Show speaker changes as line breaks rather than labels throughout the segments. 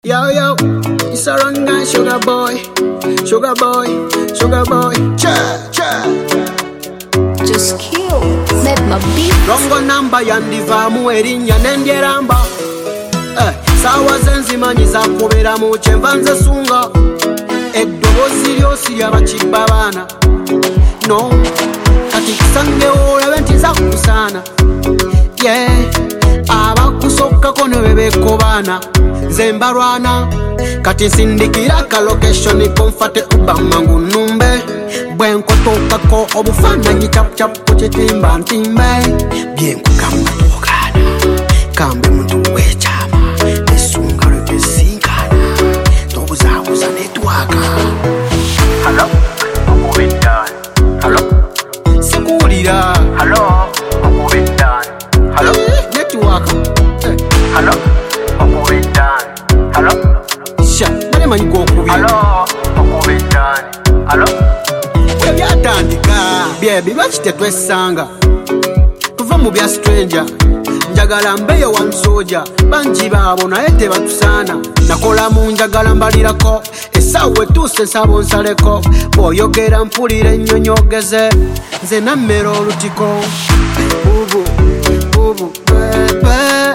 Yo, yo, it's a wrong guy, sugar boy, cha, cha.
Just kill, let my beat.
Rongo namba yandivamu erinya nendyeramba. Sawa zenzimanyi zakubera mu kyenvanze sunga. Eddoboozi lyosi ly'abakibba baana. No, kati kusangewo olabe nti zakusana. Yeah, abakusokkako ne bebeko baana. Zembarwana kati sindikira ka location konfate ubama ngunumbe bwenkotokako obufananyi chap chap kuchitimba ntimbe byenkugamba tokana kambe muntu wechama esunga lwesinkana tobuzabuza netwaka.
Hello, okubitan. Hello,
sikulira.
hello, okubitan. Hello,
netwaka.
hello, okubitan. Hello,
Sha, mane manyi gokubi.
hello, okubitan. Hello,
Byatandika byebi lwaki twesanga tuva mu bya stranger njagala mbeyo wa musoja bangi baabo naye tebatusaana nakola mu njagala mbalirako essaawa etuuse nsaba onsaleko bw'oyogera mpulira ennyonyogeze nze nammera olutiko bubu bubu bebe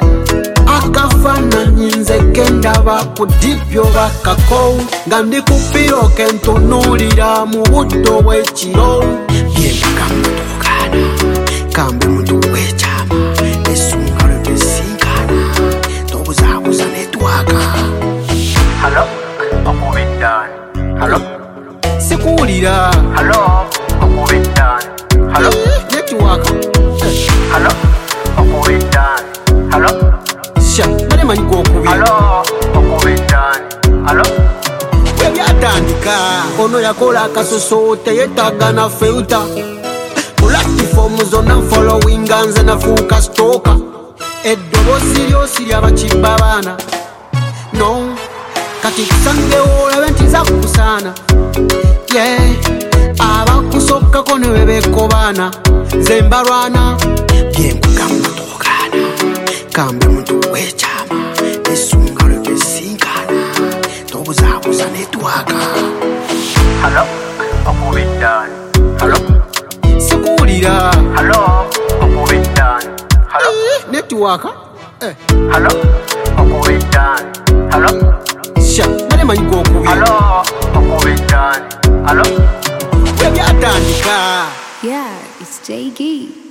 akafaananyi nze kendaba ku dibyo bakako nga ndi ku piro kentunuulira mu buddo bw'ekiro byemugamba tokana kambe muntu w'ekyama essunga lwe twesinkana tobuzabuza netwaka.
hello, okubitan. Hello,
sikuwulira.
hello, okubitan. Hello,
netwaka.
hello, okubitan. Hello,
Sha, mane manyi gokubi.
hello, okubitan. Hello,
bwe byatandika ono yakola akasoso teyetaaga na filter pulatifomu zonna nfolowinga nze nafuuka stoka eddoboozi lyosi ly'abakibba baana. No, kati kusangewo olabe nti zakusaana. Yeah, abakusokkako ne bebeko baana nze mbalwana byenkugamba tokana kambe muntu w'ekyama essunga lwe twesinkana tobuzabuza netwaka.
hello, okubitan. Hello,
sikuwulira.
hello, okubitan. Hello,
netwaka.
hello, okubitan. Hello,
Sha, mane manyi gokubi.
hello, okubitan. Hello,
bwe byatandika.
Yeah, it's J.G.